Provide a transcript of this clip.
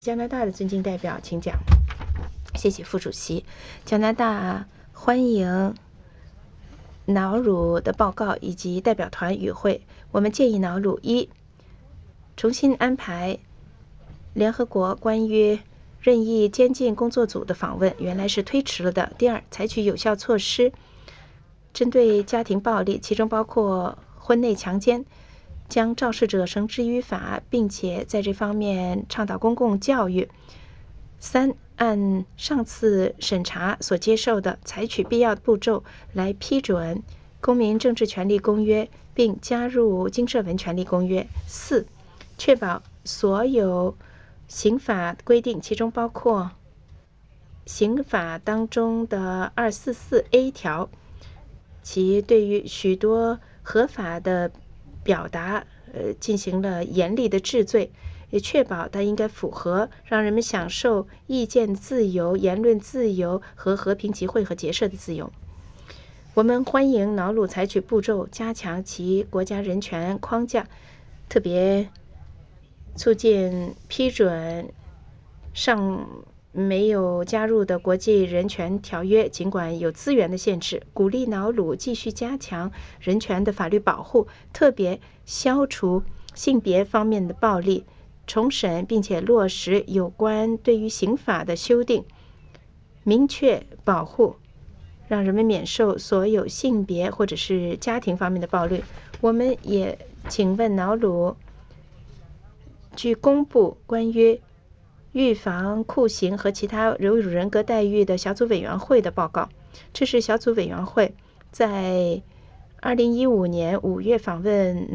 加拿大的尊敬代表，请讲。谢谢副主席。加拿大欢迎瑙鲁的报告以及代表团与会。我们建议瑙鲁：一、重新安排联合国关于任意监禁工作组的访问，原来是推迟了的。第二，采取有效措施，针对家庭暴力，其中包括婚内强奸，将肇事者绳之于法，并且在这方面倡导公共教育。三、按上次审查所接受的，采取必要的步骤来批准《公民政治权利公约》，并加入经社文权利公约。四、确保所有刑法规定，其中包括刑法当中的244A 条，其对于许多合法的表达进行了严厉的治罪，也确保它应该符合让人们享受意见自由、言论自由和和平集会和结社的自由。我们欢迎瑙鲁采取步骤加强其国家人权框架，特别促进批准尚没有加入的国际人权条约，尽管有资源的限制，鼓励瑙鲁继续加强人权的法律保护，特别消除性别方面的暴力，重审并且落实有关对于刑法的修订，明确保护，让人们免受所有性别或者是家庭方面的暴力。我们也请问瑙鲁，据公布关于预防酷刑和其他侮辱人格待遇的小组委员会的报告。这是小组委员会在2015年5月访问